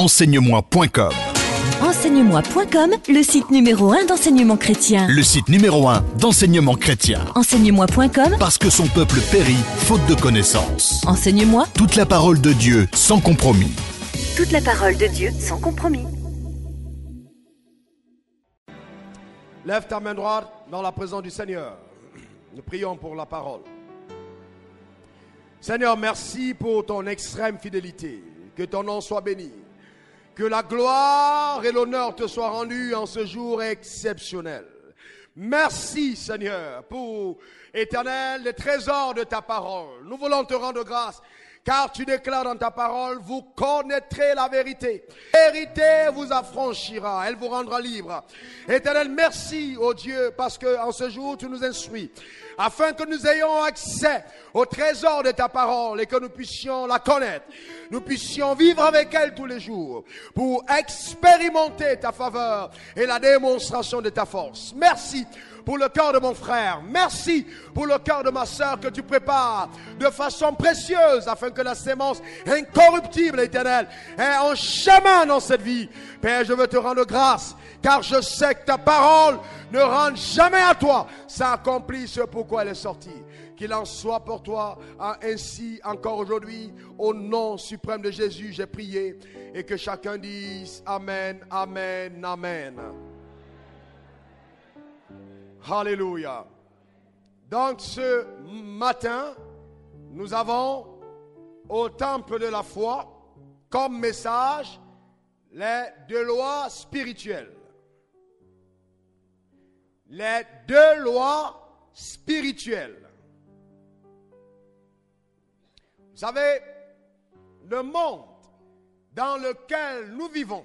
Enseigne-moi.com. Enseigne-moi.com, le site numéro 1 d'enseignement chrétien. Le site numéro 1 d'enseignement chrétien. Enseigne-moi.com, Parce que son peuple périt faute de connaissance. Enseigne-moi. Toute la parole de Dieu sans compromis. Toute la parole de Dieu sans compromis. Lève ta main droite dans la présence du Seigneur. Nous prions pour la parole. Seigneur, merci pour ton extrême fidélité. Que ton nom soit béni. Que la gloire et l'honneur te soient rendus en ce jour exceptionnel. Merci, Seigneur, pour, Éternel, les trésors de ta parole. Nous voulons te rendre grâce, car tu déclares dans ta parole, vous connaîtrez la vérité. La vérité vous affranchira, elle vous rendra libre. Éternel, merci, ô Dieu, parce qu'en ce jour, tu nous instruis, afin que nous ayons accès au trésor de ta parole et que nous puissions la connaître. Nous puissions vivre avec elle tous les jours pour expérimenter ta faveur et la démonstration de ta force. Merci pour le cœur de mon frère. Merci pour le cœur de ma sœur que tu prépares de façon précieuse afin que la sémence incorruptible, éternelle, ait en chemin dans cette vie. Père, je veux te rendre grâce car je sais que ta parole ne rentre jamais à toi. Ça accomplit ce pourquoi elle est sortie. Qu'il en soit pour toi ainsi encore aujourd'hui. Au nom suprême de Jésus, j'ai prié. Et que chacun dise Amen, Amen, Amen. Alléluia. Donc ce matin, nous avons au temple de la foi comme message les deux lois spirituelles. Les deux lois spirituelles. Vous savez, le monde dans lequel nous vivons,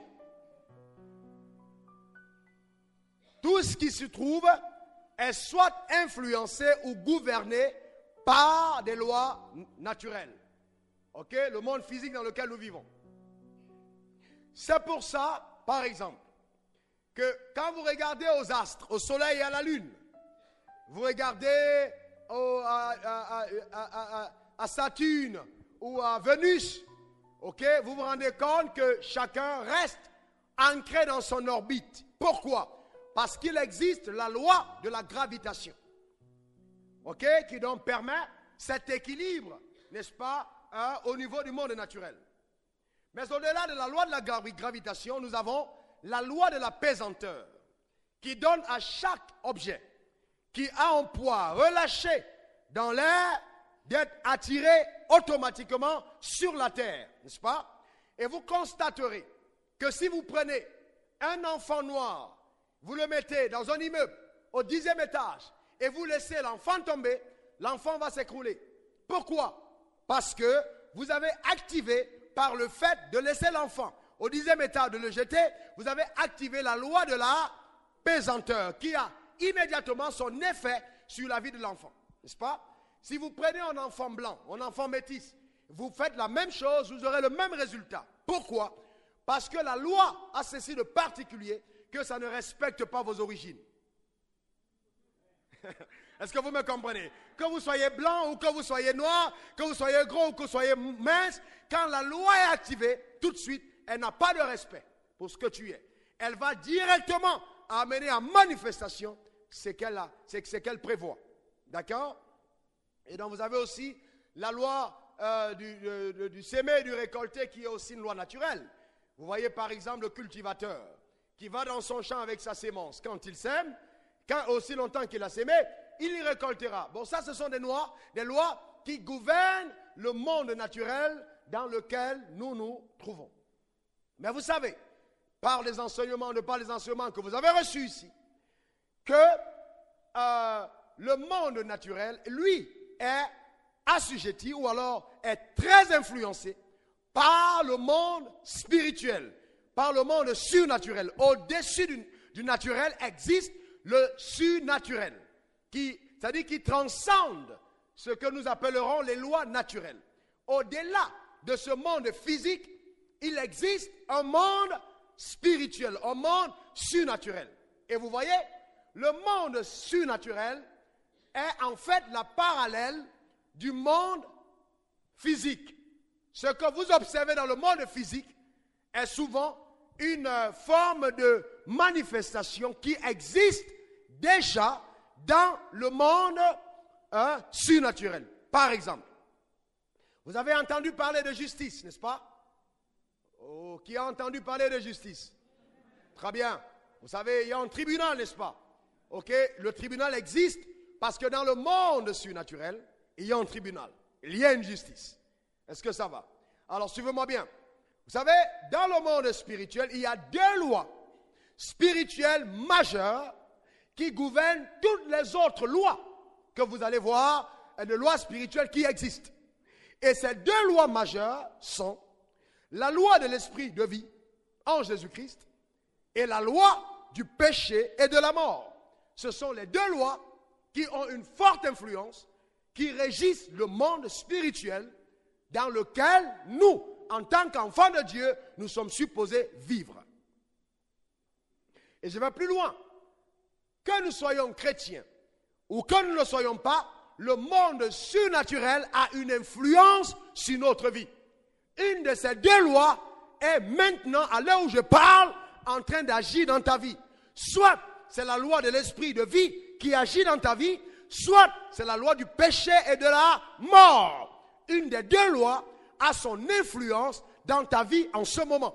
tout ce qui se trouve est soit influencé ou gouverné par des lois naturelles. Ok? Le monde physique dans lequel nous vivons. C'est pour ça, par exemple, que quand vous regardez aux astres, au soleil et à la lune, vous regardez à Saturne ou à Vénus, ok, vous vous rendez compte que chacun reste ancré dans son orbite. Pourquoi? Parce qu'il existe la loi de la gravitation, ok, qui donc permet cet équilibre, n'est-ce pas, au niveau du monde naturel. Mais au-delà de la loi de la gravitation, nous avons la loi de la pesanteur, qui donne à chaque objet qui a un poids relâché dans l'air d'être attiré automatiquement sur la terre, n'est-ce pas? Et vous constaterez que si vous prenez un enfant noir, vous le mettez dans un immeuble au 10e étage et vous laissez l'enfant tomber, l'enfant va s'écrouler. Pourquoi? Parce que vous avez activé, par le fait de laisser l'enfant au 10e étage, de le jeter, vous avez activé la loi de la pesanteur qui a immédiatement son effet sur la vie de l'enfant, n'est-ce pas? Si vous prenez un enfant blanc, un enfant métis, vous faites la même chose, vous aurez le même résultat. Pourquoi? Parce que la loi a ceci de particulier que ça ne respecte pas vos origines. Est-ce que vous me comprenez? Que vous soyez blanc ou que vous soyez noir, que vous soyez gros ou que vous soyez mince, quand la loi est activée, tout de suite, elle n'a pas de respect pour ce que tu es. Elle va directement amener en manifestation ce qu'elle prévoit. D'accord? Et donc vous avez aussi la loi du sémé et du récolté qui est aussi une loi naturelle. Vous voyez par exemple le cultivateur qui va dans son champ avec sa sémence. Quand il sème, aussi longtemps qu'il a sémé, il y récoltera. Bon, ça ce sont des lois qui gouvernent le monde naturel dans lequel nous nous trouvons. Mais vous savez, par les enseignements que vous avez reçus ici, que le monde naturel, lui, est assujetti ou alors est très influencé par le monde spirituel, par le monde surnaturel. Au-dessus du naturel existe le surnaturel, c'est-à-dire qui transcende ce que nous appellerons les lois naturelles. Au-delà de ce monde physique, il existe un monde spirituel, un monde surnaturel. Et vous voyez, le monde surnaturel est en fait la parallèle du monde physique. Ce que vous observez dans le monde physique est souvent une forme de manifestation qui existe déjà dans le monde surnaturel. Par exemple, vous avez entendu parler de justice, n'est-ce pas? Oh, qui a entendu parler de justice? Très bien. Vous savez, il y a un tribunal, n'est-ce pas? Ok, le tribunal existe parce que dans le monde surnaturel, il y a un tribunal. Il y a une justice. Est-ce que ça va? Alors, suivez-moi bien. Vous savez, dans le monde spirituel, il y a deux lois spirituelles majeures qui gouvernent toutes les autres lois que vous allez voir, des lois spirituelles qui existent. Et ces deux lois majeures sont la loi de l'esprit de vie en Jésus-Christ et la loi du péché et de la mort. Ce sont les deux lois qui ont une forte influence, qui régissent le monde spirituel dans lequel nous, en tant qu'enfants de Dieu, nous sommes supposés vivre. Et je vais plus loin. Que nous soyons chrétiens ou que nous ne le soyons pas, le monde surnaturel a une influence sur notre vie. Une de ces deux lois est maintenant, à l'heure où je parle, en train d'agir dans ta vie. Soit c'est la loi de l'esprit de vie qui agit dans ta vie, soit c'est la loi du péché et de la mort. Une des deux lois a son influence dans ta vie en ce moment.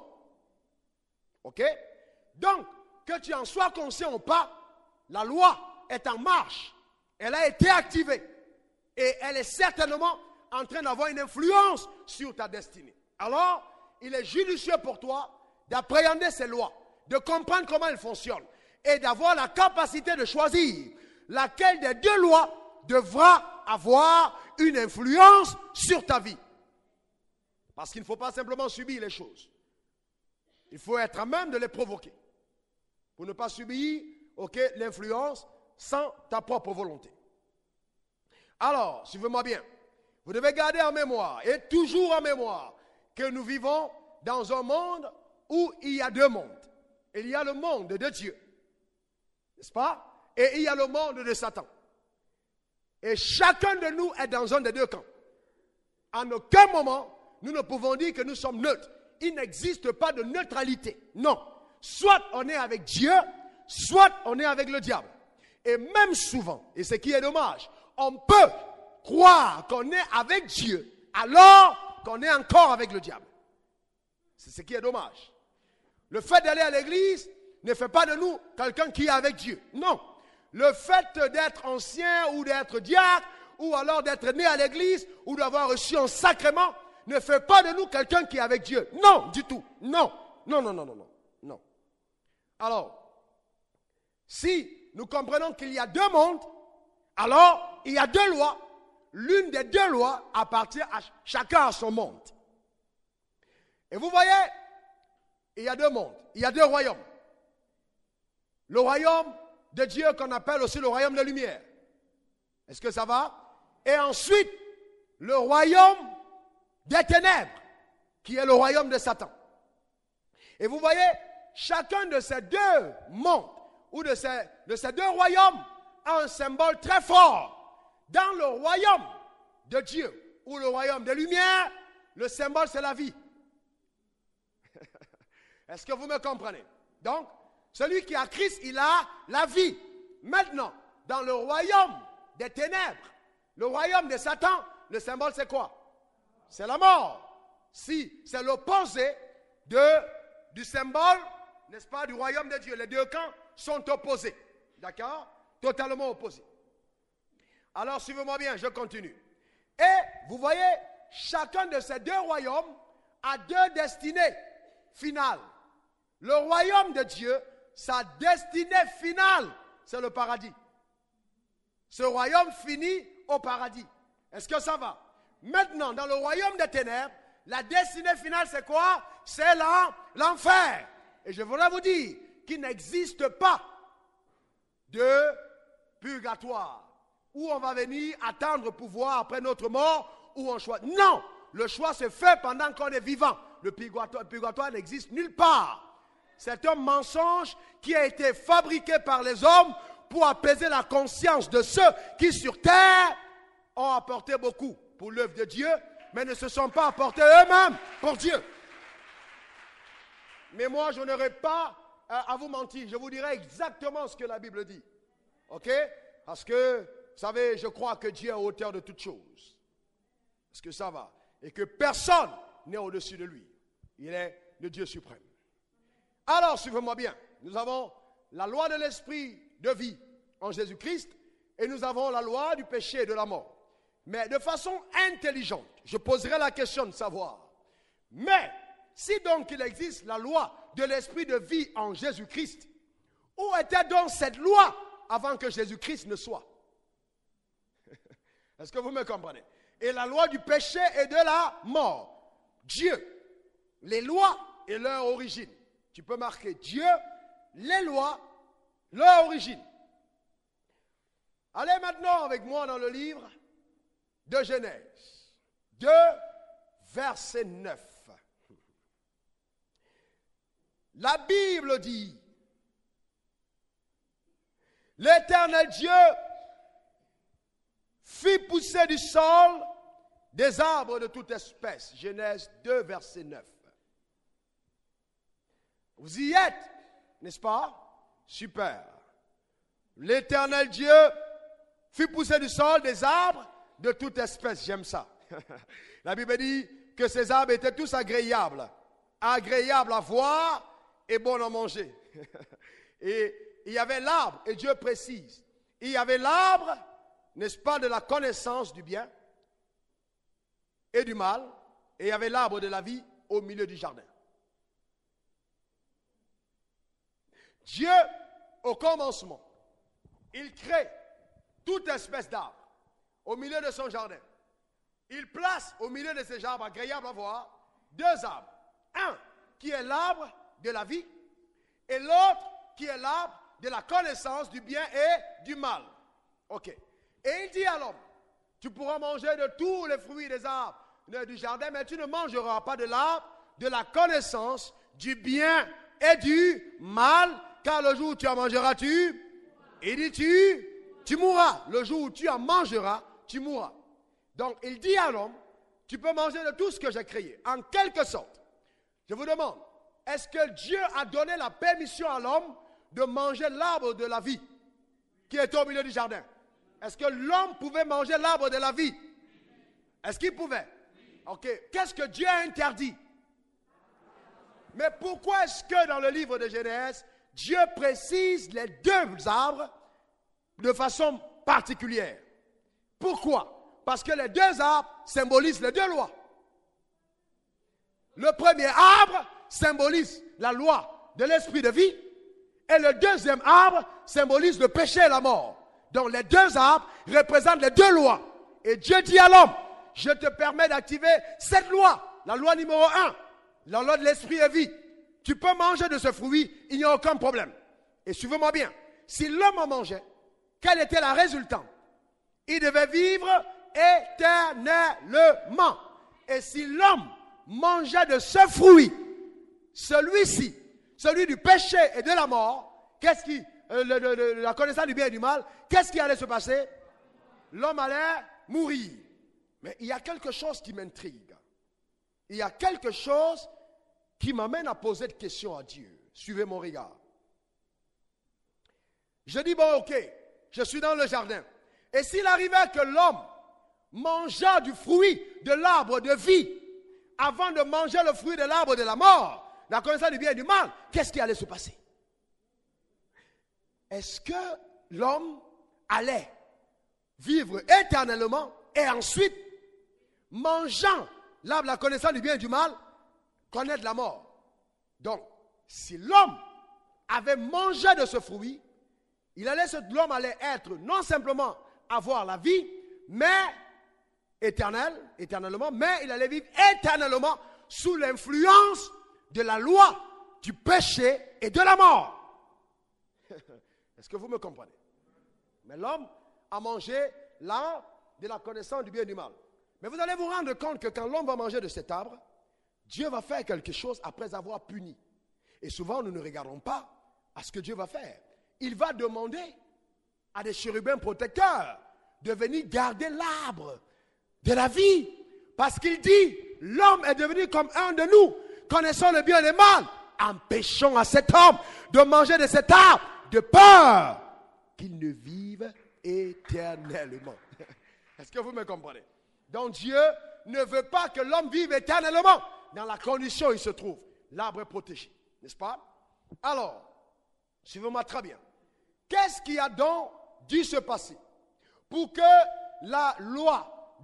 Ok? Donc, que tu en sois conscient ou pas, la loi est en marche. Elle a été activée. Et elle est certainement en train d'avoir une influence sur ta destinée. Alors, il est judicieux pour toi d'appréhender ces lois, de comprendre comment elles fonctionnent et d'avoir la capacité de choisir laquelle des deux lois devra avoir une influence sur ta vie. Parce qu'il ne faut pas simplement subir les choses. Il faut être à même de les provoquer pour ne pas subir l'influence sans ta propre volonté. Alors, suivez-moi bien. Vous devez garder en mémoire, et toujours en mémoire, que nous vivons dans un monde où il y a deux mondes. Il y a le monde de Dieu, n'est-ce pas? Et il y a le monde de Satan. Et chacun de nous est dans un des deux camps. En aucun moment, nous ne pouvons dire que nous sommes neutres. Il n'existe pas de neutralité. Non. Soit on est avec Dieu, soit on est avec le diable. Et même souvent, et ce qui est dommage, on peut croire qu'on est avec Dieu alors qu'on est encore avec le diable. C'est ce qui est dommage. Le fait d'aller à l'église ne fait pas de nous quelqu'un qui est avec Dieu. Non. Le fait d'être ancien ou d'être diacre ou alors d'être né à l'église ou d'avoir reçu un sacrement ne fait pas de nous quelqu'un qui est avec Dieu. Non, du tout. Non. Non, non, non, non, non. Non. Alors, si nous comprenons qu'il y a deux mondes, alors il y a deux lois. L'une des deux lois appartient à chacun à son monde. Et vous voyez, il y a deux mondes, il y a deux royaumes. Le royaume de Dieu qu'on appelle aussi le royaume de lumière. Est-ce que ça va? Et ensuite, le royaume des ténèbres, qui est le royaume de Satan. Et vous voyez, chacun de ces deux mondes, ou de ces deux royaumes, a un symbole très fort. Dans le royaume de Dieu, ou le royaume des lumières, le symbole c'est la vie. Est-ce que vous me comprenez? Donc, celui qui a Christ, il a la vie. Maintenant, dans le royaume des ténèbres, le royaume de Satan, le symbole c'est quoi? C'est la mort. Si c'est l'opposé du symbole, n'est-ce pas, du royaume de Dieu. Les deux camps sont opposés. D'accord? Totalement opposés. Alors, suivez-moi bien, je continue. Et, vous voyez, chacun de ces deux royaumes a deux destinées finales. Le royaume de Dieu, sa destinée finale, c'est le paradis. Ce royaume finit au paradis. Est-ce que ça va? Maintenant, dans le royaume des ténèbres, la destinée finale, c'est quoi? C'est l'enfer. Et je voudrais vous dire qu'il n'existe pas de purgatoire où on va venir attendre pour voir après notre mort ou un choix. Non, le choix se fait pendant qu'on est vivant. Le purgatoire n'existe nulle part. C'est un mensonge qui a été fabriqué par les hommes pour apaiser la conscience de ceux qui sur terre ont apporté beaucoup pour l'œuvre de Dieu, mais ne se sont pas apportés eux-mêmes pour Dieu. Mais moi, je n'aurai pas à vous mentir. Je vous dirai exactement ce que la Bible dit. OK? Parce que, vous savez, je crois que Dieu est à hauteur de toutes choses. Est-ce que ça va? Et que personne n'est au-dessus de lui. Il est le Dieu suprême. Alors, suivez-moi bien. Nous avons la loi de l'esprit de vie en Jésus-Christ et nous avons la loi du péché et de la mort. Mais de façon intelligente, je poserai la question de savoir. Mais, si donc il existe la loi de l'esprit de vie en Jésus-Christ, où était donc cette loi avant que Jésus-Christ ne soit? Est-ce que vous me comprenez? Et la loi du péché et de la mort. Dieu, les lois et leur origine. Tu peux marquer Dieu, les lois, leur origine. Allez maintenant avec moi dans le livre de Genèse 2, verset 9. La Bible dit, l'Éternel Dieu fit pousser du sol des arbres de toute espèce. Genèse 2, verset 9. Vous y êtes, n'est-ce pas? Super. L'Éternel Dieu fit pousser du sol des arbres de toute espèce. J'aime ça. La Bible dit que ces arbres étaient tous agréables. Agréables à voir et bons à manger. Et il y avait l'arbre, et Dieu précise, il y avait l'arbre, n'est-ce pas, de la connaissance du bien et du mal, et il y avait l'arbre de la vie au milieu du jardin. Dieu, au commencement, il crée toute espèce d'arbre au milieu de son jardin. Il place au milieu de ces arbres agréables à voir deux arbres. Un qui est l'arbre de la vie et l'autre qui est l'arbre de la connaissance du bien et du mal. Ok. Et il dit à l'homme, tu pourras manger de tous les fruits des arbres du jardin, mais tu ne mangeras pas de l'arbre de la connaissance du bien et du mal, car le jour où tu en mangeras, il dit tu mourras. Le jour où tu en mangeras, tu mourras. Donc il dit à l'homme, tu peux manger de tout ce que j'ai créé. En quelque sorte, je vous demande, est-ce que Dieu a donné la permission à l'homme de manger l'arbre de la vie qui est au milieu du jardin? Est-ce que l'homme pouvait manger l'arbre de la vie? Est-ce qu'il pouvait? Ok. Qu'est-ce que Dieu a interdit? Mais pourquoi est-ce que dans le livre de Genèse, Dieu précise les deux arbres de façon particulière? Pourquoi? Parce que les deux arbres symbolisent les deux lois. Le premier arbre symbolise la loi de l'esprit de vie et le deuxième arbre symbolise le péché et la mort. Donc les deux arbres représentent les deux lois. Et Dieu dit à l'homme, je te permets d'activer cette loi, la loi numéro 1, la loi de l'esprit et vie. Tu peux manger de ce fruit, il n'y a aucun problème. Et suivez-moi bien, si l'homme en mangeait, quelle était la résultante? Il devait vivre éternellement. Et si l'homme mangeait de ce fruit, celui-ci, celui du péché et de la mort, la connaissance du bien et du mal, qu'est-ce qui allait se passer? L'homme allait mourir. Mais il y a quelque chose qui m'intrigue. Il y a quelque chose qui m'amène à poser des questions à Dieu. Suivez mon regard. Je dis, bon, ok, je suis dans le jardin. Et s'il arrivait que l'homme mangeait du fruit de l'arbre de vie avant de manger le fruit de l'arbre de la mort, la connaissance du bien et du mal, qu'est-ce qui allait se passer? Est-ce que l'homme allait vivre éternellement et ensuite, mangeant l'arbre de la connaissance du bien et du mal, connaître la mort? Donc, si l'homme avait mangé de ce fruit, l'homme allait être non simplement avoir la vie, mais éternellement, mais il allait vivre éternellement sous l'influence de la loi du péché et de la mort. Est-ce que vous me comprenez? Mais l'homme a mangé l'arbre de la connaissance du bien et du mal. Mais vous allez vous rendre compte que quand l'homme va manger de cet arbre, Dieu va faire quelque chose après avoir puni. Et souvent, nous ne regardons pas à ce que Dieu va faire. Il va demander à des chérubins protecteurs de venir garder l'arbre de la vie. Parce qu'il dit, l'homme est devenu comme un de nous, connaissant le bien et le mal. empêchons à cet homme de manger de cet arbre, de peur qu'il ne vive éternellement. Est-ce que vous me comprenez? Donc Dieu ne veut pas que l'homme vive éternellement dans la condition où il se trouve. L'arbre est protégé, n'est-ce pas? Alors, suivez-moi très bien. Qu'est-ce qui a donc dû se passer pour que la loi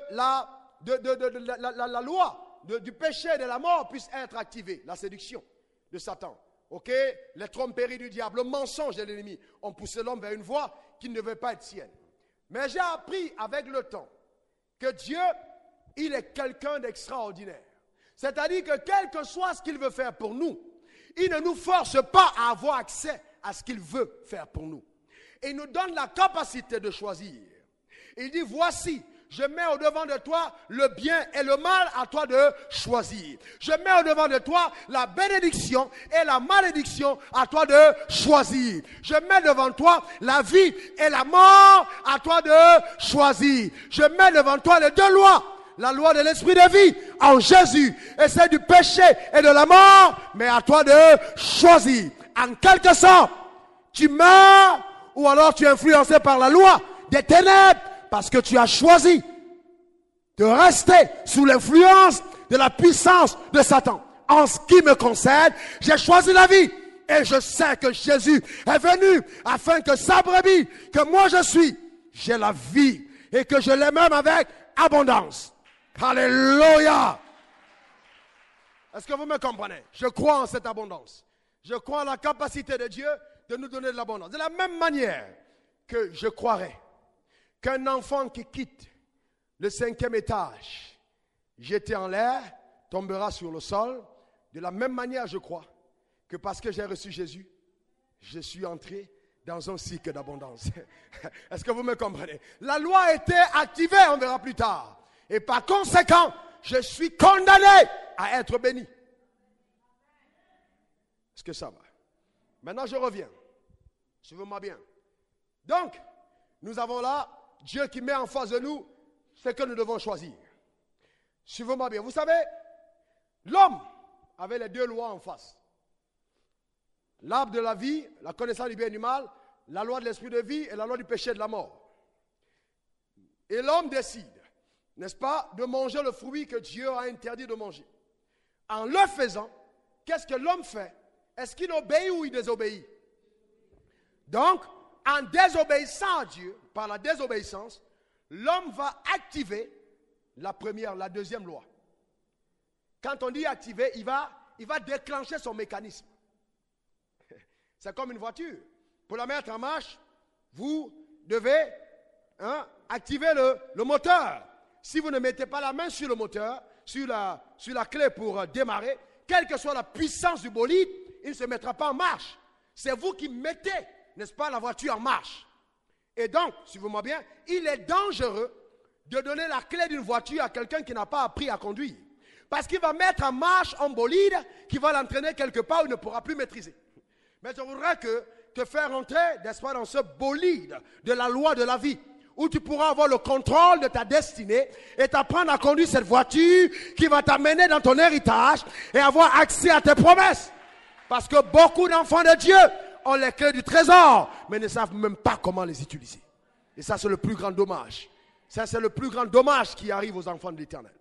du péché et de la mort puisse être activée? La séduction de Satan, ok? Les tromperies du diable, le mensonge de l'ennemi ont poussé l'homme vers une voie qui ne devait pas être sienne. Mais j'ai appris avec le temps que Dieu, il est quelqu'un d'extraordinaire. C'est-à-dire que quel que soit ce qu'il veut faire pour nous, il ne nous force pas à avoir accès à ce qu'il veut faire pour nous. Et il nous donne la capacité de choisir. Il dit, voici, je mets au-devant de toi le bien et le mal, à toi de choisir. Je mets au-devant de toi la bénédiction et la malédiction, à toi de choisir. Je mets devant toi la vie et la mort, à toi de choisir. Je mets devant toi les deux lois. La loi de l'esprit de vie en Jésus et celle du péché et de la mort, mais à toi de choisir. En quelque sorte, tu meurs ou alors tu es influencé par la loi des ténèbres parce que tu as choisi de rester sous l'influence de la puissance de Satan. En ce qui me concerne, j'ai choisi la vie et je sais que Jésus est venu afin que sa brebis, que moi je suis, j'ai la vie et que je l'ai même avec abondance. Alléluia! Est-ce que vous me comprenez? Je crois en cette abondance. Je crois en la capacité de Dieu de nous donner de l'abondance. De la même manière que je croirais qu'un enfant qui quitte le 5e étage, jeté en l'air, tombera sur le sol. De la même manière, je crois que parce que j'ai reçu Jésus, je suis entré dans un cycle d'abondance. Est-ce que vous me comprenez? La loi a été activée, on verra plus tard. Et par conséquent, je suis condamné à être béni. Est-ce que ça va? Maintenant, je reviens. Suivez-moi bien. Donc, nous avons là Dieu qui met en face de nous ce que nous devons choisir. Suivez-moi bien. Vous savez, l'homme avait les deux lois en face. L'arbre de la vie, la connaissance du bien et du mal, la loi de l'esprit de vie et la loi du péché et de la mort. Et l'homme décide, n'est-ce pas, de manger le fruit que Dieu a interdit de manger. En le faisant, qu'est-ce que l'homme fait? Est-ce qu'il obéit ou il désobéit? Donc, en désobéissant à Dieu, par la désobéissance, l'homme va activer la deuxième loi. Quand on dit activer, il va déclencher son mécanisme. C'est comme une voiture. Pour la mettre en marche, vous devez activer le moteur. Si vous ne mettez pas la main sur le moteur, sur la clé pour démarrer, quelle que soit la puissance du bolide, il ne se mettra pas en marche. C'est vous qui mettez, n'est-ce pas, la voiture en marche. Et donc, suivez-moi bien, il est dangereux de donner la clé d'une voiture à quelqu'un qui n'a pas appris à conduire. Parce qu'il va mettre en marche un bolide qui va l'entraîner quelque part où il ne pourra plus maîtriser. Mais je voudrais te faire entrer, n'est-ce pas, dans ce bolide de la loi de la vie, où tu pourras avoir le contrôle de ta destinée et t'apprendre à conduire cette voiture qui va t'amener dans ton héritage et avoir accès à tes promesses. Parce que beaucoup d'enfants de Dieu ont les clés du trésor, mais ne savent même pas comment les utiliser. Et ça, c'est le plus grand dommage. Ça, c'est le plus grand dommage qui arrive aux enfants de l'Éternel.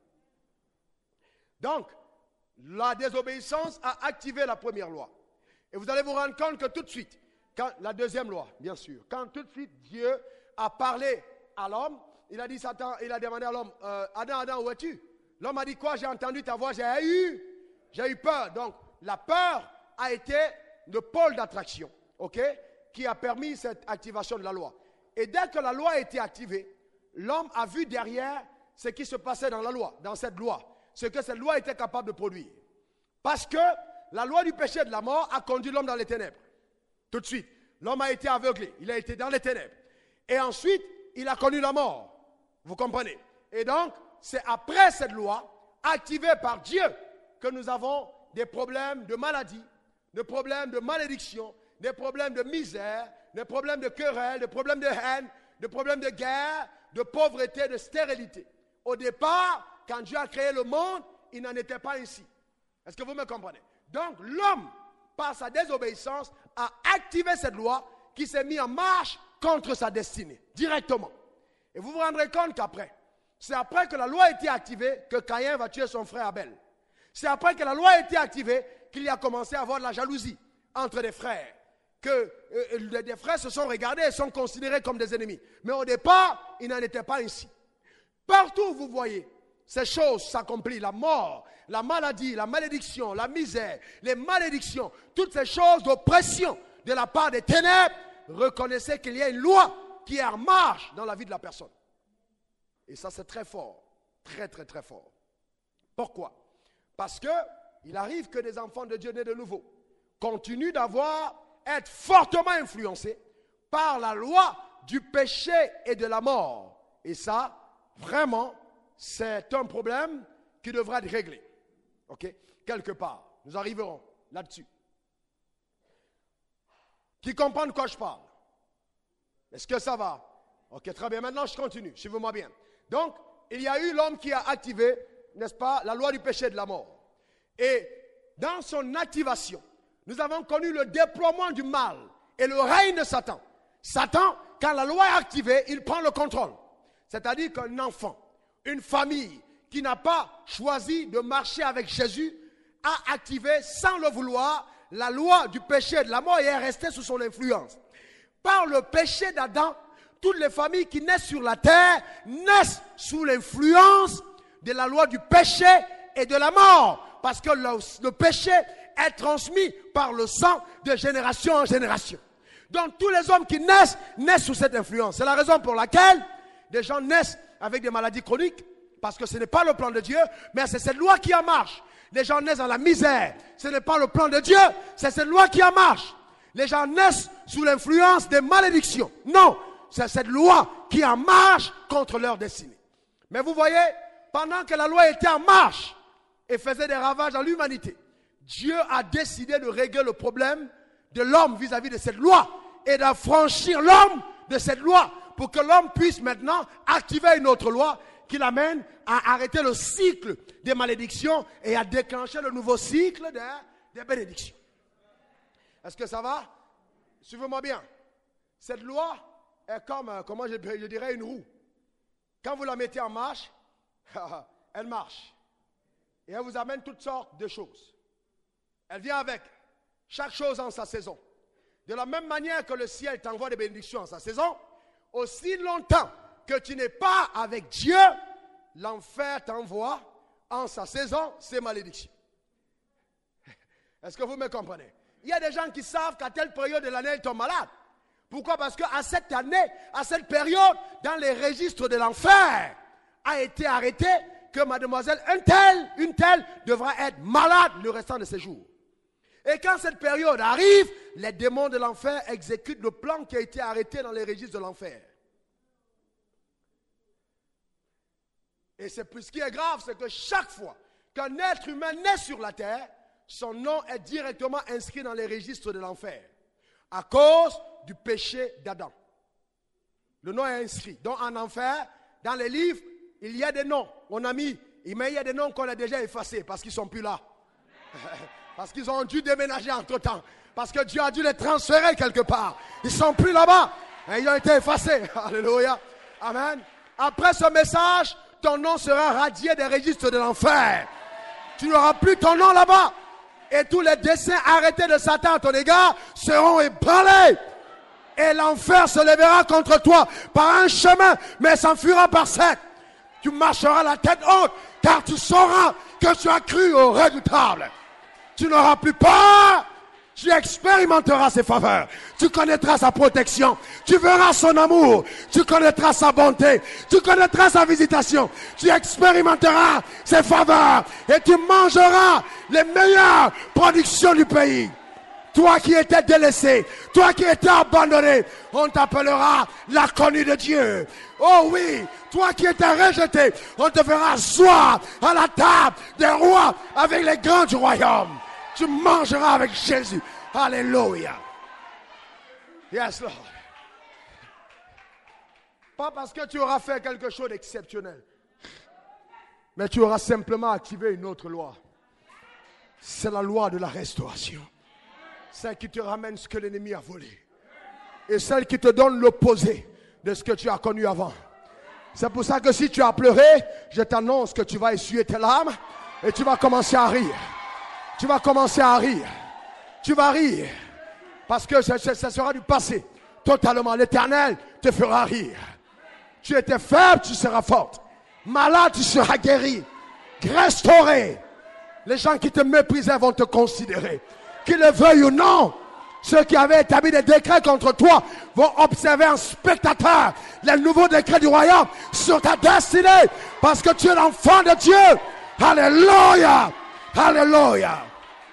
Donc, la désobéissance a activé la première loi. Et vous allez vous rendre compte que tout de suite, la deuxième loi, bien sûr, quand tout de suite Dieu a parlé à l'homme, il a dit Satan, il a demandé à l'homme, Adam, où es-tu? L'homme a dit quoi? J'ai entendu ta voix, j'ai eu peur. Donc, la peur a été le pôle d'attraction, ok, qui a permis cette activation de la loi. Et dès que la loi a été activée, l'homme a vu derrière ce qui se passait dans la loi, dans cette loi, ce que cette loi était capable de produire. Parce que la loi du péché et de la mort a conduit l'homme dans les ténèbres. Tout de suite, l'homme a été aveuglé, il a été dans les ténèbres. Et ensuite, il a connu la mort. Vous comprenez? Et donc, c'est après cette loi, activée par Dieu, que nous avons des problèmes de maladie, des problèmes de malédiction, des problèmes de misère, des problèmes de querelle, des problèmes de haine, des problèmes de guerre, de pauvreté, de stérilité. Au départ, quand Dieu a créé le monde, il n'en était pas ainsi. Est-ce que vous me comprenez? Donc l'homme, par sa désobéissance, a activé cette loi qui s'est mise en marche contre sa destinée, directement. Et vous vous rendrez compte qu'après, c'est après que la loi a été activée que Caïn va tuer son frère Abel. C'est après que la loi a été activée qu'il y a commencé à avoir de la jalousie entre des frères. Que des frères se sont regardés et sont considérés comme des ennemis. Mais au départ, il n'en était pas ainsi. Partout où vous voyez ces choses s'accomplissent, la mort, la maladie, la malédiction, la misère, les malédictions, toutes ces choses d'oppression de la part des ténèbres, reconnaissez qu'il y a une loi qui est en marche dans la vie de la personne. Et ça, c'est très fort. Très, très, très fort. Pourquoi? Parce qu'il arrive que des enfants de Dieu nés de nouveau continuent être fortement influencés par la loi du péché et de la mort. Et ça, vraiment, c'est un problème qui devra être réglé. OK? Quelque part. Nous arriverons là-dessus. Qui comprend de quoi je parle? Est-ce que ça va? Ok, très bien. Maintenant, je continue. Suivez-moi bien. Donc, il y a eu l'homme qui a activé, n'est-ce pas, la loi du péché et de la mort. Et dans son activation, nous avons connu le déploiement du mal et le règne de Satan. Satan, quand la loi est activée, il prend le contrôle. C'est-à-dire qu'un enfant, une famille qui n'a pas choisi de marcher avec Jésus, a activé sans le vouloir la loi du péché et de la mort et est resté sous son influence. Par le péché d'Adam, toutes les familles qui naissent sur la terre naissent sous l'influence de la loi du péché et de la mort. Parce que le péché est transmis par le sang de génération en génération. Donc tous les hommes qui naissent sous cette influence. C'est la raison pour laquelle des gens naissent avec des maladies chroniques. Parce que ce n'est pas le plan de Dieu, mais c'est cette loi qui en marche. Les gens naissent dans la misère. Ce n'est pas le plan de Dieu, c'est cette loi qui en marche. Les gens naissent sous l'influence des malédictions. Non, c'est cette loi qui en marche contre leur destinée. Mais vous voyez, pendant que la loi était en marche et faisait des ravages dans l'humanité, Dieu a décidé de régler le problème de l'homme vis-à-vis de cette loi et d'affranchir l'homme de cette loi pour que l'homme puisse maintenant activer une autre loi qui l'amène à arrêter le cycle des malédictions et à déclencher le nouveau cycle des bénédictions. Est-ce que ça va? Suivez-moi bien. Cette loi est comme, comment je dirais, une roue. Quand vous la mettez en marche, elle marche. Et elle vous amène toutes sortes de choses. Elle vient avec chaque chose en sa saison. De la même manière que le ciel t'envoie des bénédictions en sa saison, aussi longtemps que tu n'es pas avec Dieu, l'enfer t'envoie en sa saison ses malédictions. Est-ce que vous me comprenez? Il y a des gens qui savent qu'à telle période de l'année, ils tombent malades. Pourquoi? Parce qu'à cette année, à cette période, dans les registres de l'enfer, a été arrêté que mademoiselle une telle devra être malade le restant de ses jours. Et quand cette période arrive, les démons de l'enfer exécutent le plan qui a été arrêté dans les registres de l'enfer. Et c'est plus ce qui est grave, c'est que chaque fois qu'un être humain naît sur la terre, son nom est directement inscrit dans les registres de l'enfer. À cause du péché d'Adam. Le nom est inscrit. Donc en enfer, dans les livres, il y a des noms. Mon ami, mais il y a des noms qu'on a déjà effacés parce qu'ils ne sont plus là. Parce qu'ils ont dû déménager entre temps. Parce que Dieu a dû les transférer quelque part. Ils ne sont plus là-bas. Et ils ont été effacés. Alléluia. Amen. Après ce message, ton nom sera radié des registres de l'enfer. Tu n'auras plus ton nom là-bas. Et tous les desseins arrêtés de Satan à ton égard seront ébranlés. Et l'enfer se lèvera contre toi par un chemin, mais s'enfuira par sept. Tu marcheras la tête haute, car tu sauras que tu as cru au redoutable. Tu n'auras plus peur. Tu expérimenteras ses faveurs. Tu connaîtras sa protection. Tu verras son amour. Tu connaîtras sa bonté. Tu connaîtras sa visitation. Tu expérimenteras ses faveurs. Et tu mangeras les meilleures productions du pays. Toi qui étais délaissé, toi qui étais abandonné, on t'appellera la connue de Dieu. Oh oui, toi qui étais rejeté, on te fera asseoir à la table des rois avec les grands du royaume. Tu mangeras avec Jésus. Alléluia. Yes, Lord. Pas parce que tu auras fait quelque chose d'exceptionnel, mais tu auras simplement activé une autre loi. C'est la loi de la restauration. Celle qui te ramène ce que l'ennemi a volé. Et celle qui te donne l'opposé de ce que tu as connu avant. C'est pour ça que si tu as pleuré, je t'annonce que tu vas essuyer tes larmes et tu vas commencer à rire. Tu vas commencer à rire. Tu vas rire. Parce que ça sera du passé. Totalement. L'Éternel te fera rire. Tu étais faible, tu seras forte. Malade, tu seras guéri. Restauré. Les gens qui te méprisaient vont te considérer. Qu'ils le veuillent ou non, ceux qui avaient établi des décrets contre toi vont observer en spectateur les nouveaux décrets du royaume sur ta destinée. Parce que tu es l'enfant de Dieu. Alléluia. Alléluia.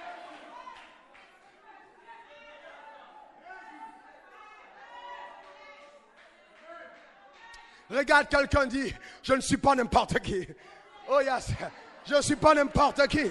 Regarde quelqu'un dit, je ne suis pas n'importe qui. Oh yes, je ne suis pas n'importe qui.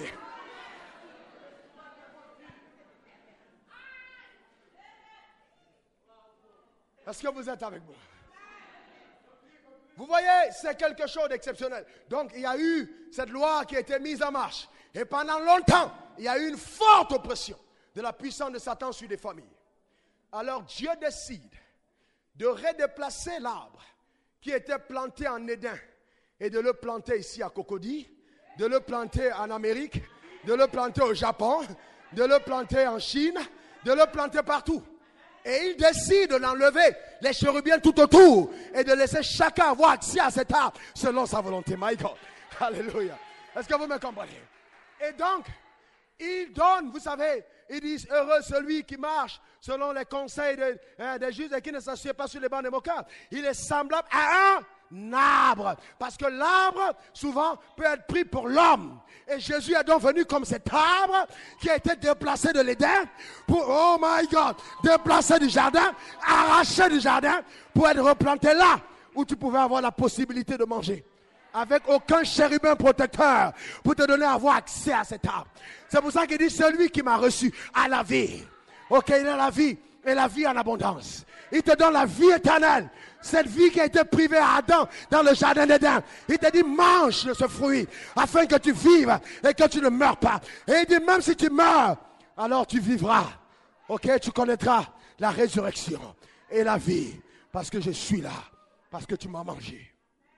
Est-ce que vous êtes avec moi? Vous voyez, c'est quelque chose d'exceptionnel. Donc, il y a eu cette loi qui a été mise en marche. Et pendant longtemps, il y a eu une forte oppression de la puissance de Satan sur les familles. Alors, Dieu décide de redéplacer l'arbre qui était planté en Éden et de le planter ici à Cocody, de le planter en Amérique, de le planter au Japon, de le planter en Chine, de le planter partout. Et il décide d'enlever les chérubins tout autour et de laisser chacun avoir accès à cet arbre selon sa volonté. My God. Alléluia. Est-ce que vous me comprenez? Et donc, il donne, vous savez, ils disent heureux celui qui marche selon les conseils des juges et qui ne s'assied pas sur les bancs des moqueurs. Il est semblable à un arbre. Parce que l'arbre, souvent, peut être pris pour l'homme. Et Jésus est donc venu comme cet arbre qui a été déplacé de l'Éden pour, oh my God, déplacé du jardin, arraché du jardin pour être replanté là où tu pouvais avoir la possibilité de manger. Avec aucun chérubin protecteur pour te donner à avoir accès à cet arbre. C'est pour ça qu'il dit celui qui m'a reçu a la vie. Ok, il a la vie et la vie en abondance. Il te donne la vie éternelle. Cette vie qui a été privée à Adam dans le jardin d'Éden. Il te dit mange de ce fruit afin que tu vives et que tu ne meurs pas. Et il dit même si tu meurs, alors tu vivras. Ok, tu connaîtras la résurrection et la vie. Parce que je suis là. Parce que tu m'as mangé.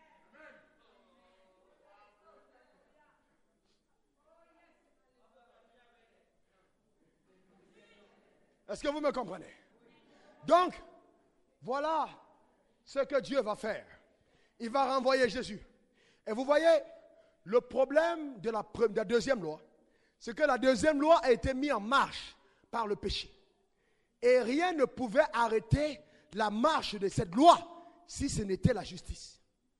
Est-ce que vous me comprenez? Donc, voilà ce que Dieu va faire. Il va renvoyer Jésus. Et vous voyez, le problème de la deuxième loi, c'est que la deuxième loi a été mise en marche par le péché. Et rien ne pouvait arrêter la marche de cette loi si ce n'était la justice.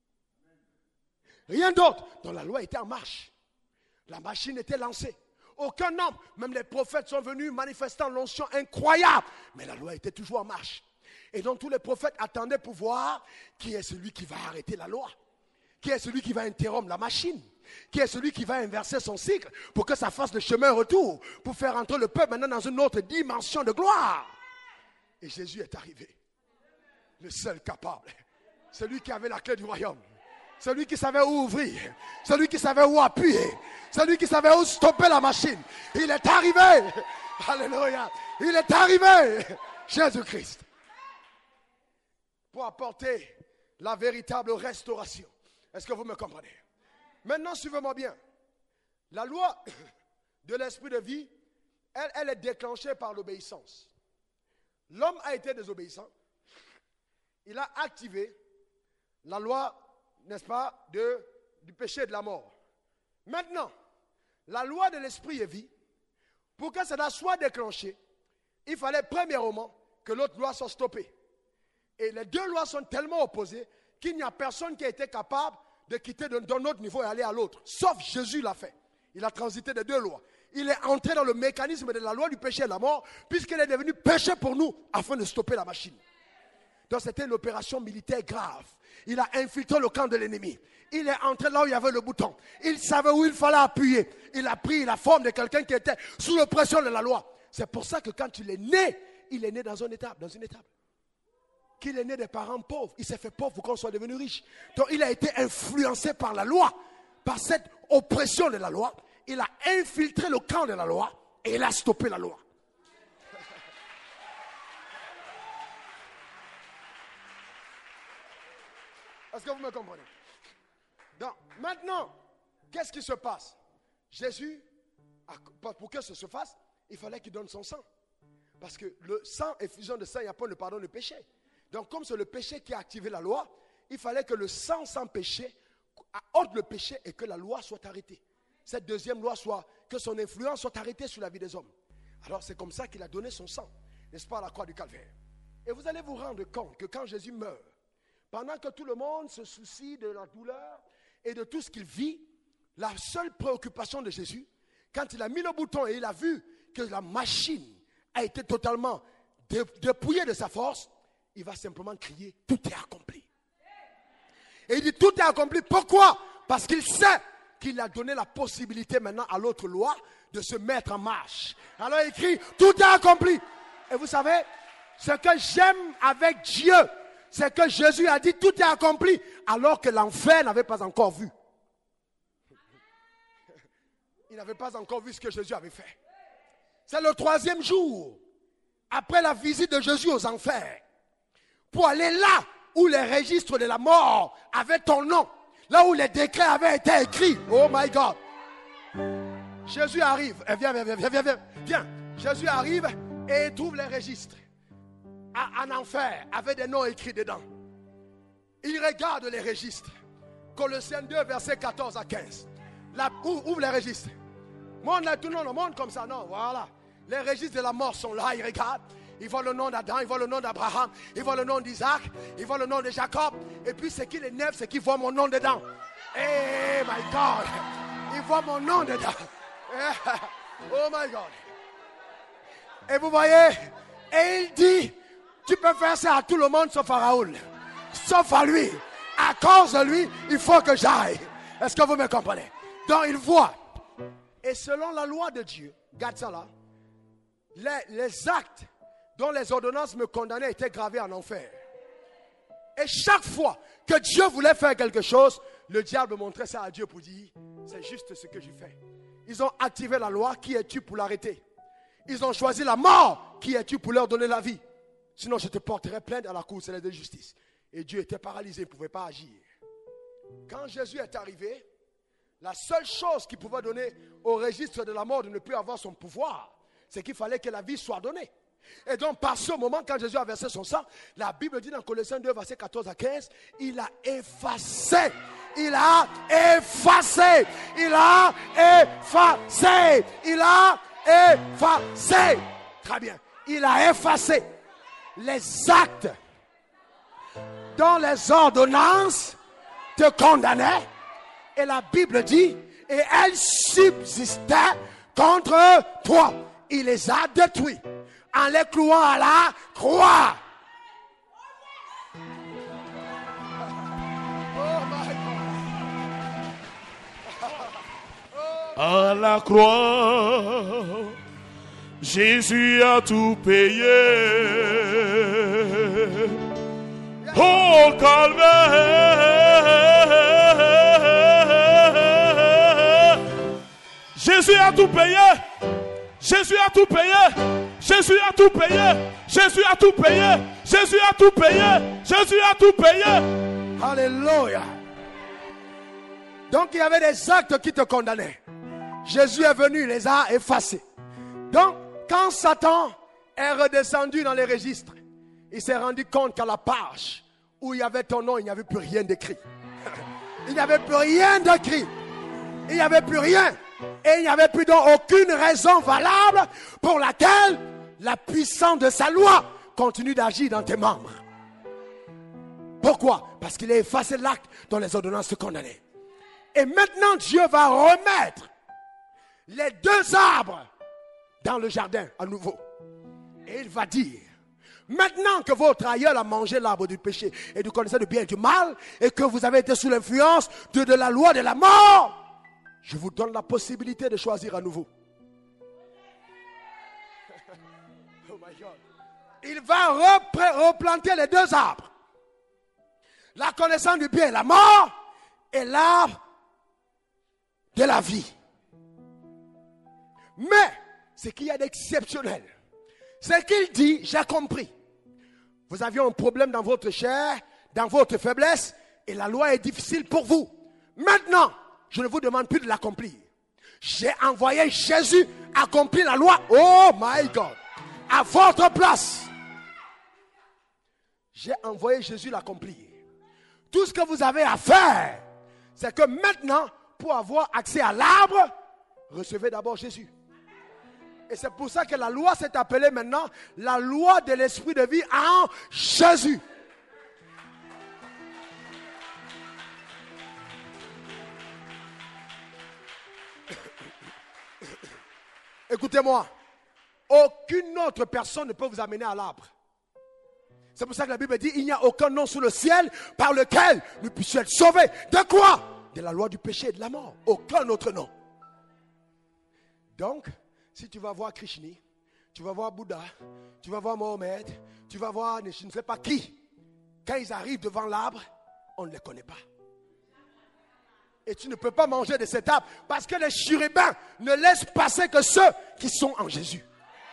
Rien d'autre. Donc la loi était en marche. La machine était lancée. Aucun homme, même les prophètes sont venus manifestant l'onction incroyable. Mais la loi était toujours en marche. Et donc tous les prophètes attendaient pour voir qui est celui qui va arrêter la loi. Qui est celui qui va interrompre la machine. Qui est celui qui va inverser son cycle pour que ça fasse le chemin retour. Pour faire entrer le peuple maintenant dans une autre dimension de gloire. Et Jésus est arrivé. Le seul capable. Celui qui avait la clé du royaume. Celui qui savait où ouvrir. Celui qui savait où appuyer. Celui qui savait où stopper la machine. Il est arrivé. Alléluia. Il est arrivé. Jésus-Christ. Pour apporter la véritable restauration. Est-ce que vous me comprenez? Maintenant, suivez-moi bien. La loi de l'esprit de vie, elle est déclenchée par l'obéissance. L'homme a été désobéissant. Il a activé la loi, n'est-ce pas, du péché et de la mort. Maintenant, la loi de l'esprit et vie, pour que cela soit déclenché, il fallait premièrement que l'autre loi soit stoppée. Et les deux lois sont tellement opposées qu'il n'y a personne qui a été capable de quitter d'un autre niveau et aller à l'autre. Sauf Jésus l'a fait. Il a transité des deux lois. Il est entré dans le mécanisme de la loi du péché et de la mort, puisqu'il est devenu péché pour nous, afin de stopper la machine. Donc c'était une opération militaire grave. Il a infiltré le camp de l'ennemi. Il est entré là où il y avait le bouton. Il savait où il fallait appuyer. Il a pris la forme de quelqu'un qui était sous l'oppression de la loi. C'est pour ça que quand il est né dans une étape. Qu'il est né des parents pauvres. Il s'est fait pauvre pour qu'on soit devenu riche. Donc il a été influencé par la loi, par cette oppression de la loi. il a infiltré le camp de la loi et il a stoppé la loi. Est-ce que vous me comprenez? Donc, maintenant, qu'est-ce qui se passe? Jésus, pour que ce se fasse, il fallait qu'il donne son sang. Parce que le sang, effusion de sang, il n'y a pas de pardon de péché. Donc, comme c'est le péché qui a activé la loi, il fallait que le sang sans péché ôte le péché et que la loi soit arrêtée. Cette deuxième loi soit, que son influence soit arrêtée sur la vie des hommes. Alors, c'est comme ça qu'il a donné son sang, n'est-ce pas, à la croix du Calvaire. Et vous allez vous rendre compte que quand Jésus meurt, pendant que tout le monde se soucie de la douleur et de tout ce qu'il vit, la seule préoccupation de Jésus, quand il a mis le bouton et il a vu que la machine a été totalement dépouillée de sa force, il va simplement crier, tout est accompli. Et il dit, tout est accompli. Pourquoi? Parce qu'il sait qu'il a donné la possibilité maintenant à l'autre loi de se mettre en marche. Alors il crie, tout est accompli. Et vous savez, ce que j'aime avec Dieu, c'est que Jésus a dit, tout est accompli, alors que l'enfer n'avait pas encore vu. Il n'avait pas encore vu ce que Jésus avait fait. C'est le troisième jour, après la visite de Jésus aux enfers, pour aller là où les registres de la mort avaient ton nom, là où les décrets avaient été écrits. Oh my God. Jésus arrive. Viens. Jésus arrive et il trouve les registres en enfer avec des noms écrits dedans. Il regarde les registres. Colossiens 2, versets 14 à 15. Là, ouvre les registres. Monde là, tout le monde comme ça. Non, voilà. Les registres de la mort sont là. Il regarde. Il voit le nom d'Adam, il voit le nom d'Abraham, il voit le nom d'Isaac, il voit le nom de Jacob. Et puis ce qui l'énerve, c'est qu'il voit mon nom dedans. Eh my God. Il voit mon nom dedans. Oh my God. Et vous voyez, et il dit, tu peux faire ça à tout le monde sauf à Raoul. Sauf à lui. À cause de lui, il faut que j'aille. Est-ce que vous me comprenez? Donc il voit. Et selon la loi de Dieu, garde ça là, les actes dont les ordonnances me condamnaient étaient gravés en enfer. Et chaque fois que Dieu voulait faire quelque chose, le diable montrait ça à Dieu pour dire, c'est juste ce que je fais. Ils ont activé la loi, qui es-tu pour l'arrêter? Ils ont choisi la mort, qui es-tu pour leur donner la vie? Sinon je te porterai plainte à la cour céleste de justice. Et Dieu était paralysé, il ne pouvait pas agir. Quand Jésus est arrivé, la seule chose qui pouvait donner au registre de la mort de ne plus avoir son pouvoir, c'est qu'il fallait que la vie soit donnée. Et donc par ce moment, quand Jésus a versé son sang, la Bible dit dans Colossiens 2, versets 14 à 15, il a effacé. Il a effacé. Il a effacé. Il a effacé. Très bien. Il a effacé les actes dont les ordonnances te condamnaient. Et la Bible dit, et elles subsistaient contre toi. Il les a détruits en les clouant à la croix. À la croix, Jésus a tout payé. Au calvaire, Jésus a tout payé. Jésus a tout payé. Jésus a tout payé. Jésus a tout payé. Jésus a tout payé. Jésus a tout payé. Alléluia. Donc il y avait des actes qui te condamnaient. Jésus est venu, il les a effacés. Donc quand Satan est redescendu dans les registres, il s'est rendu compte qu'à la page où il y avait ton nom, il n'y avait plus rien d'écrit. Il n'y avait plus rien d'écrit. Il n'y avait plus rien. Et il n'y avait plus donc aucune raison valable pour laquelle la puissance de sa loi continue d'agir dans tes membres. Pourquoi? Parce qu'il a effacé l'acte dont les ordonnances te condamnaient. Et maintenant Dieu va remettre les deux arbres dans le jardin à nouveau. Et il va dire, maintenant que votre aïeul a mangé l'arbre du péché et du connaissance du bien et du mal, et que vous avez été sous l'influence de la loi de la mort, je vous donne la possibilité de choisir à nouveau. Oh my God. Il va replanter les deux arbres. La connaissance du bien et la mort et l'arbre de la vie. Mais, ce qu'il y a d'exceptionnel, c'est qu'il dit, j'ai compris. Vous aviez un problème dans votre chair, dans votre faiblesse, et la loi est difficile pour vous. Maintenant, je ne vous demande plus de l'accomplir. J'ai envoyé Jésus accomplir la loi. Oh my God. À votre place. J'ai envoyé Jésus l'accomplir. Tout ce que vous avez à faire, c'est que maintenant, pour avoir accès à l'arbre, recevez d'abord Jésus. Et c'est pour ça que la loi s'est appelée maintenant la loi de l'esprit de vie en Jésus. Écoutez-moi, aucune autre personne ne peut vous amener à l'arbre. C'est pour ça que la Bible dit, il n'y a aucun nom sous le ciel par lequel nous puissions être sauvés. De quoi? De la loi du péché et de la mort. Aucun autre nom. Donc, si tu vas voir Krishna, tu vas voir Bouddha, tu vas voir Mohamed, tu vas voir je ne sais pas qui. Quand ils arrivent devant l'arbre, on ne les connaît pas. Et tu ne peux pas manger de cet arbre parce que les chérubins ne laissent passer que ceux qui sont en Jésus.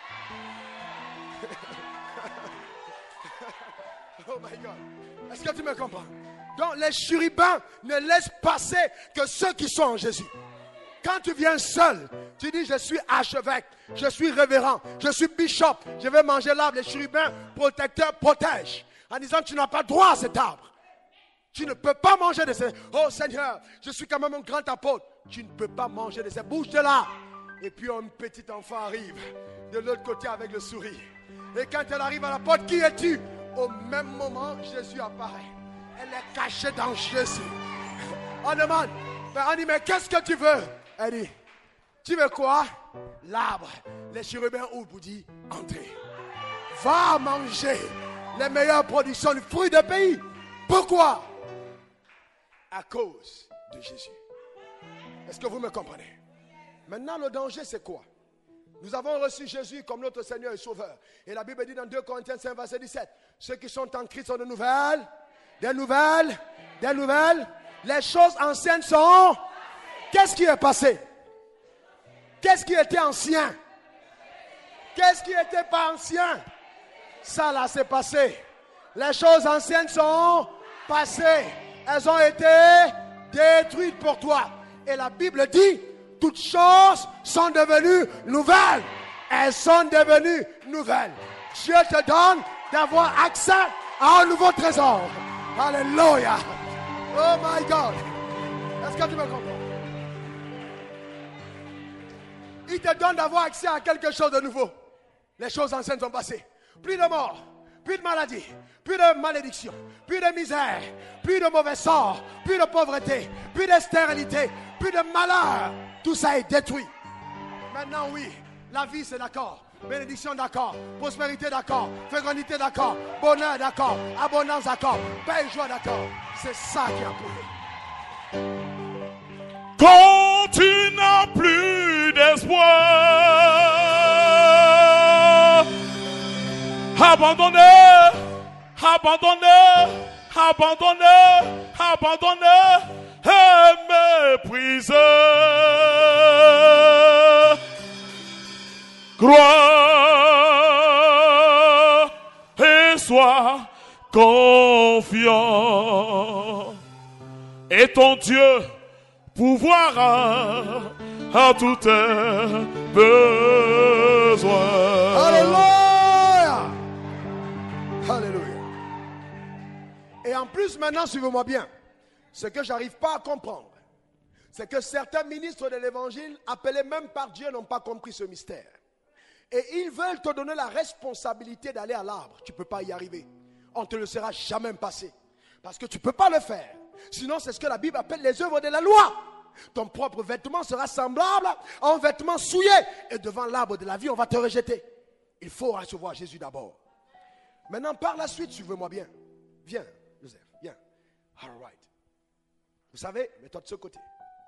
Oh my God. Est-ce que tu me comprends? Donc les chérubins ne laissent passer que ceux qui sont en Jésus. Quand tu viens seul, tu dis je suis archevêque, je suis révérend, je suis bishop, je vais manger l'arbre. Les chérubins protecteurs protègent en disant tu n'as pas droit à cet arbre. Tu ne peux pas manger de ces... Oh Seigneur, je suis quand même un grand apôtre. Tu ne peux pas manger de ces... Bouge de là. Et puis un petit enfant arrive de l'autre côté avec le sourire. Et quand elle arrive à la porte, qui es-tu? Au même moment, Jésus apparaît. Elle est cachée dans Jésus. On demande, on dit, mais qu'est-ce que tu veux? Elle dit, tu veux quoi? L'arbre. Les chérubins ouvrent pour dire, entrez. Va manger les meilleures productions de fruits de pays. Pourquoi? À cause de Jésus. Est-ce que vous me comprenez? Maintenant, le danger, c'est quoi? Nous avons reçu Jésus comme notre Seigneur et Sauveur. Et la Bible dit dans 2 Corinthiens 5, verset 17, ceux qui sont en Christ sont de nouvelles, des nouvelles. Les choses anciennes sont... Qu'est-ce qui est passé? Qu'est-ce qui était ancien? Qu'est-ce qui n'était pas ancien? Ça là, c'est passé. Les choses anciennes sont passées. Elles ont été détruites pour toi. Et la Bible dit, toutes choses sont devenues nouvelles. Elles sont devenues nouvelles. Dieu te donne d'avoir accès à un nouveau trésor. Alléluia. Oh my God. Est-ce que tu me comprends? Il te donne d'avoir accès à quelque chose de nouveau. Les choses anciennes sont passées. Plus de mort. Plus de maladie, plus de malédiction, plus de misère, plus de mauvais sort, plus de pauvreté, plus de stérilité, plus de malheur. Tout ça est détruit. Maintenant, oui, la vie c'est d'accord, bénédiction d'accord, prospérité d'accord, fécondité d'accord, bonheur d'accord, abondance d'accord, paix et joie d'accord. C'est ça qui a prouvé. Quand tu n'as plus d'espoir, abandonné, et méprisé. Crois et sois confiant. Et ton Dieu pourvoira à tous tes besoins. Alléluia. Alléluia. Et en plus, maintenant, suivez-moi bien. Ce que je n'arrive pas à comprendre, c'est que certains ministres de l'évangile, appelés même par Dieu, n'ont pas compris ce mystère. Et ils veulent te donner la responsabilité d'aller à l'arbre. Tu ne peux pas y arriver. On ne te le sera jamais passé. Parce que tu ne peux pas le faire. Sinon, c'est ce que la Bible appelle les œuvres de la loi. Ton propre vêtement sera semblable à un vêtement souillé. Et devant l'arbre de la vie, on va te rejeter. Il faut recevoir Jésus d'abord. Maintenant, par la suite, suivez-moi bien. Viens, Joseph, viens. All right. Vous savez, mets-toi de ce côté.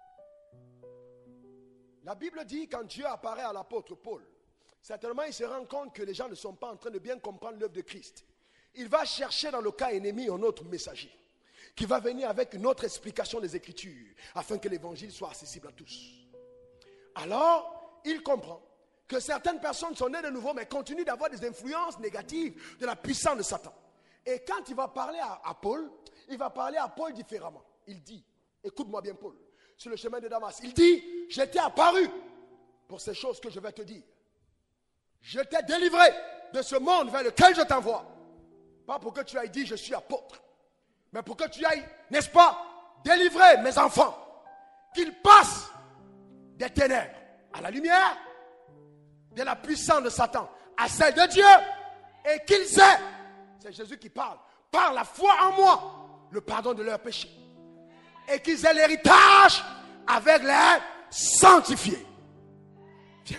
La Bible dit, quand Dieu apparaît à l'apôtre Paul, certainement il se rend compte que les gens ne sont pas en train de bien comprendre l'œuvre de Christ. Il va chercher dans le cas ennemi un autre messager qui va venir avec une autre explication des Écritures afin que l'évangile soit accessible à tous. Alors, il comprend que certaines personnes sont nées de nouveau, mais continuent d'avoir des influences négatives de la puissance de Satan. Et quand il va parler à Paul, il va parler à Paul différemment. Il dit, écoute-moi bien Paul, sur le chemin de Damas, il dit, je t'ai apparu pour ces choses que je vais te dire. Je t'ai délivré de ce monde vers lequel je t'envoie. Pas pour que tu ailles dire, je suis apôtre, mais pour que tu ailles, n'est-ce pas, délivrer mes enfants, qu'ils passent des ténèbres à la lumière, de la puissance de Satan à celle de Dieu, et qu'ils aient, c'est Jésus qui parle, par la foi en moi, le pardon de leurs péchés, et qu'ils aient l'héritage avec les sanctifiés. Viens.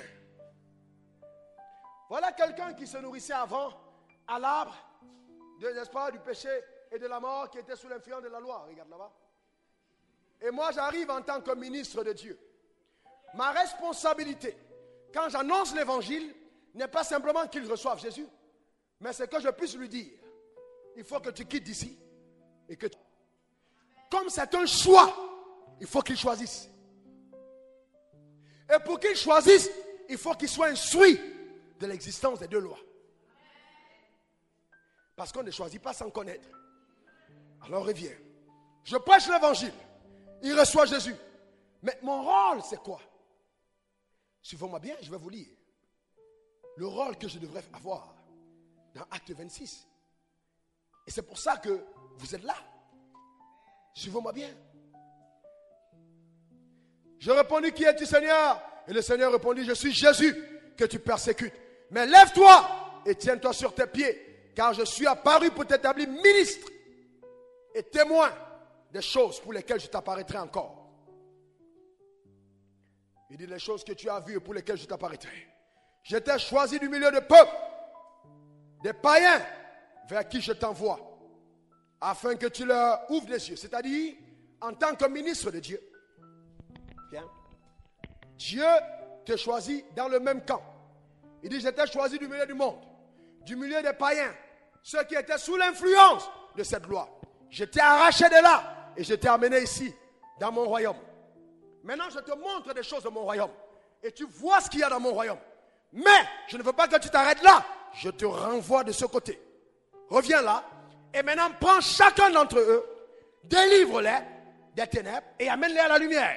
Voilà quelqu'un qui se nourrissait avant à l'arbre, n'est-ce pas, du péché et de la mort, qui était sous l'influence de la loi. Regarde là-bas. Et moi, j'arrive en tant que ministre de Dieu. Ma responsabilité, quand j'annonce l'évangile, n'est pas simplement qu'il reçoive Jésus, mais c'est que je puisse lui dire, il faut que tu quittes d'ici, et que comme c'est un choix, il faut qu'il choisisse. Et pour qu'il choisisse, il faut qu'il soit instruit de l'existence des deux lois. Parce qu'on ne choisit pas sans connaître. Alors reviens. Je prêche l'évangile. Il reçoit Jésus. Mais mon rôle, c'est quoi? Suivez-moi bien, je vais vous lire. Le rôle que je devrais avoir dans Acte 26. Et c'est pour ça que vous êtes là. Suivez-moi bien. Je répondis, qui es-tu, Seigneur? Et le Seigneur répondit, je suis Jésus que tu persécutes. Mais lève-toi et tiens-toi sur tes pieds, car je suis apparu pour t'établir ministre et témoin des choses pour lesquelles je t'apparaîtrai encore. Il dit les choses que tu as vues et pour lesquelles je t'apparaîtrai. Je t'ai choisi du milieu de peuple, des païens vers qui je t'envoie, afin que tu leur ouvres les yeux. C'est-à-dire, en tant que ministre de Dieu. Bien. Dieu te choisit dans le même camp. Il dit, je t'ai choisi du milieu du monde, du milieu des païens, ceux qui étaient sous l'influence de cette loi. Je t'ai arraché de là et je t'ai amené ici, dans mon royaume. Maintenant, je te montre des choses de mon royaume. Et tu vois ce qu'il y a dans mon royaume. Mais, je ne veux pas que tu t'arrêtes là. Je te renvoie de ce côté. Reviens là. Et maintenant, prends chacun d'entre eux, délivre-les des ténèbres et amène-les à la lumière.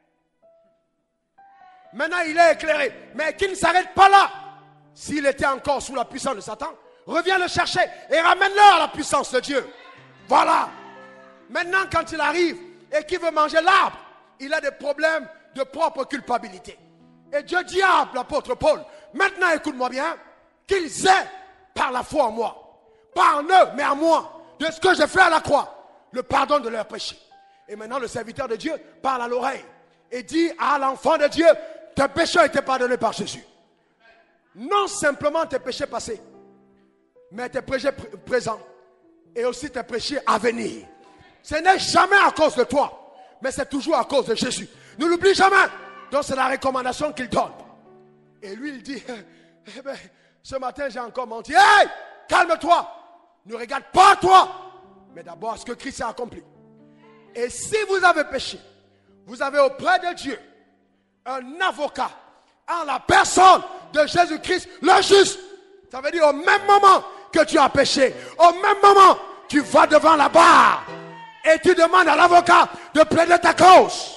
Maintenant, il est éclairé. Mais qu'il ne s'arrête pas là. S'il était encore sous la puissance de Satan, reviens le chercher et ramène-le à la puissance de Dieu. Voilà. Maintenant, quand il arrive et qu'il veut manger l'arbre, il a des problèmes de propre culpabilité. Et Dieu dit à l'apôtre Paul, maintenant écoute-moi bien, qu'ils aient par la foi en moi, pas en eux, mais en moi, de ce que j'ai fait à la croix, le pardon de leurs péchés. Et maintenant le serviteur de Dieu parle à l'oreille et dit à l'enfant de Dieu, tes péchés ont été pardonnés par Jésus. Non simplement tes péchés passés, mais tes péchés présents et aussi tes péchés à venir. Ce n'est jamais à cause de toi, mais c'est toujours à cause de Jésus. Ne l'oublie jamais. Donc c'est la recommandation qu'il donne. Et lui il dit, eh ben, ce matin j'ai encore menti. Hey, calme-toi. Ne regarde pas à toi, mais d'abord ce que Christ a accompli. Et si vous avez péché, vous avez auprès de Dieu un avocat en la personne de Jésus-Christ, le juste. Ça veut dire au même moment que tu as péché, au même moment, tu vas devant la barre et tu demandes à l'avocat de plaider ta cause.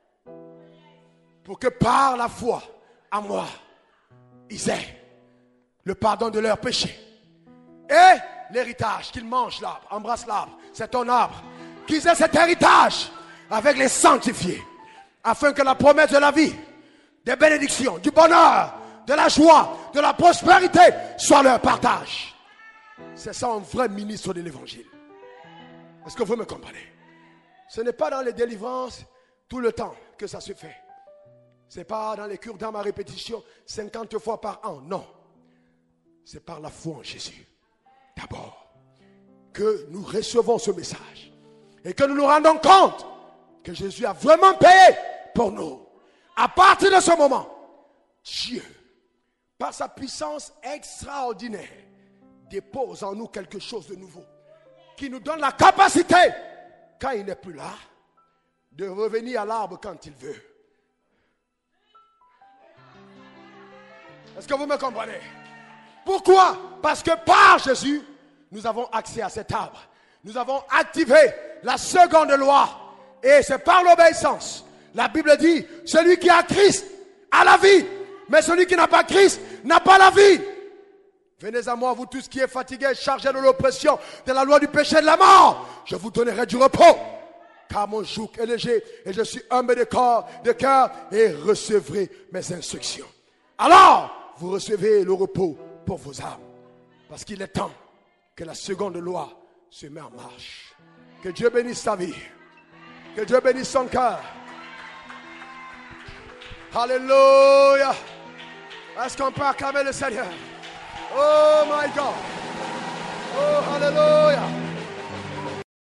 Pour que par la foi en moi, ils aient le pardon de leurs péchés. Et l'héritage, qu'ils mangent l'arbre, embrassent l'arbre, c'est ton arbre. Qu'ils aient cet héritage avec les sanctifiés. Afin que la promesse de la vie, des bénédictions, du bonheur, de la joie, de la prospérité soit leur partage. C'est ça un vrai ministre de l'évangile. Est-ce que vous me comprenez? Ce n'est pas dans les délivrances tout le temps que ça se fait. Ce n'est pas dans les cures d'âme à répétition 50 fois par an. Non. C'est par la foi en Jésus. D'abord, que nous recevons ce message. Et que nous nous rendons compte que Jésus a vraiment payé pour nous. À partir de ce moment, Dieu, par sa puissance extraordinaire, dépose en nous quelque chose de nouveau. Qui nous donne la capacité, quand il n'est plus là, de revenir à l'arbre quand il veut. Est-ce que vous me comprenez? Pourquoi? Parce que par Jésus, nous avons accès à cet arbre. Nous avons activé la seconde loi. Et c'est par l'obéissance. La Bible dit, celui qui a Christ a la vie. Mais celui qui n'a pas Christ n'a pas la vie. Venez à moi, vous tous qui êtes fatigués, chargés de l'oppression, de la loi du péché et de la mort. Je vous donnerai du repos. Car mon joug est léger et je suis humble de cœur et recevrez mes instructions. Alors, vous recevez le repos pour vos âmes. Parce qu'il est temps que la seconde loi se mette en marche. Que Dieu bénisse ta vie. Que Dieu bénisse son cœur. Alléluia. Est-ce qu'on peut acclamer le Seigneur? Oh my God. Oh, hallelujah.